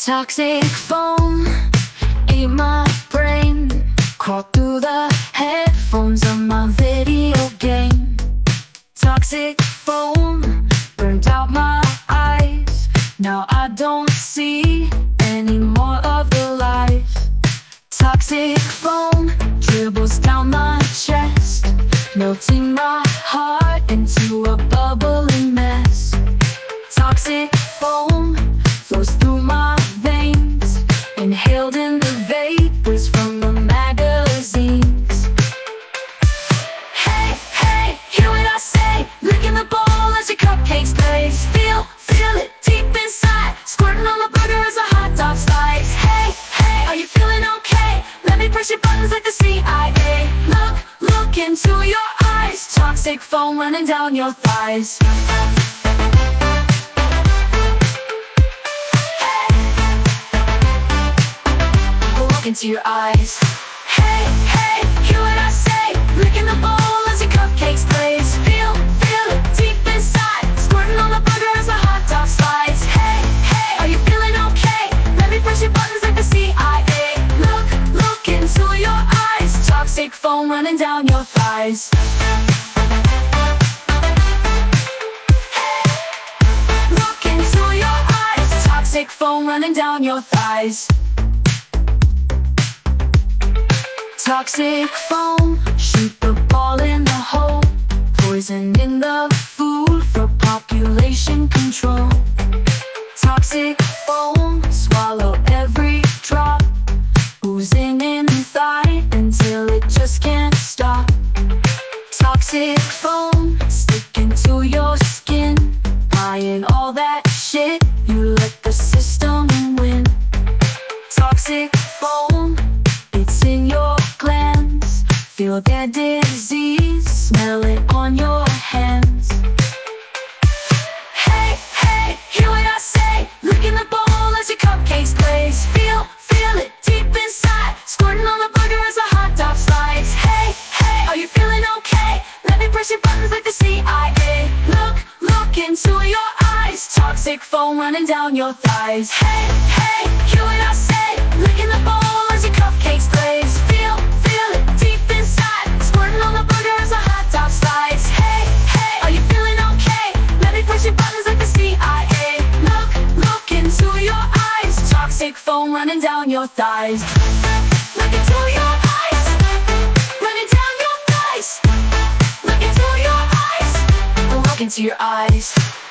Toxic foam ate my brain, crawled through the headphones of my video game. Toxic foam burned out my eyes. Now I don't see any more of the light. Toxic foam dribbles down my chest, melting my heart into a bubbling mess. Toxic foam flows through my veins, inhaled in the vapors from the magazines. Hey, hey, hear what I say, licking the bowl as your cupcakes glaze. Feel it deep inside, squirting on the burger as a hot dog slice. Hey, hey, are you feeling okay? Let me press your buttons like the CIA. Look into your eyes, toxic foam running down your thighs. Look into your eyes. Hey, hey, hear what I say, licking the bowl as your cupcakes glaze. Feel it deep inside, squirting on the burger as a hot dog slice. Hey, hey, are you feeling okay? Let me press your buttons like the CIA. Look into your eyes, toxic foam running down your thighs. Look into your eyes, toxic foam running down your thighs. Toxic foam, shoot the ball in the hole. Poison in the food for population control. Toxic foam, swallow every drop, oozing inside until it just can't stop. Toxic foam, sticking to your skin, buying all that shit, you let the system win. Toxic foam, it's in your glands, feel their disease, smell it on your hands. Hey, hey, hear what I say, licking the bowl as your cupcakes glaze. Feel it deep inside, squirting on the burger as a hot dog slice. Hey, hey, are you feeling okay? Let me press your buttons like the CIA. Look into your eyes, toxic foam running down your thighs. Hey, hey, hear what I say, licking the bowl as your cupcakes glaze. Feel it deep inside, squirting on the burger as a hot dog slice. Hey, hey, are you feeling okay? Let me press your buttons like the CIA. Look into your eyes, toxic foam running down your thighs. Look into your eyes, running down your thighs. Look into your eyes, look into your eyes.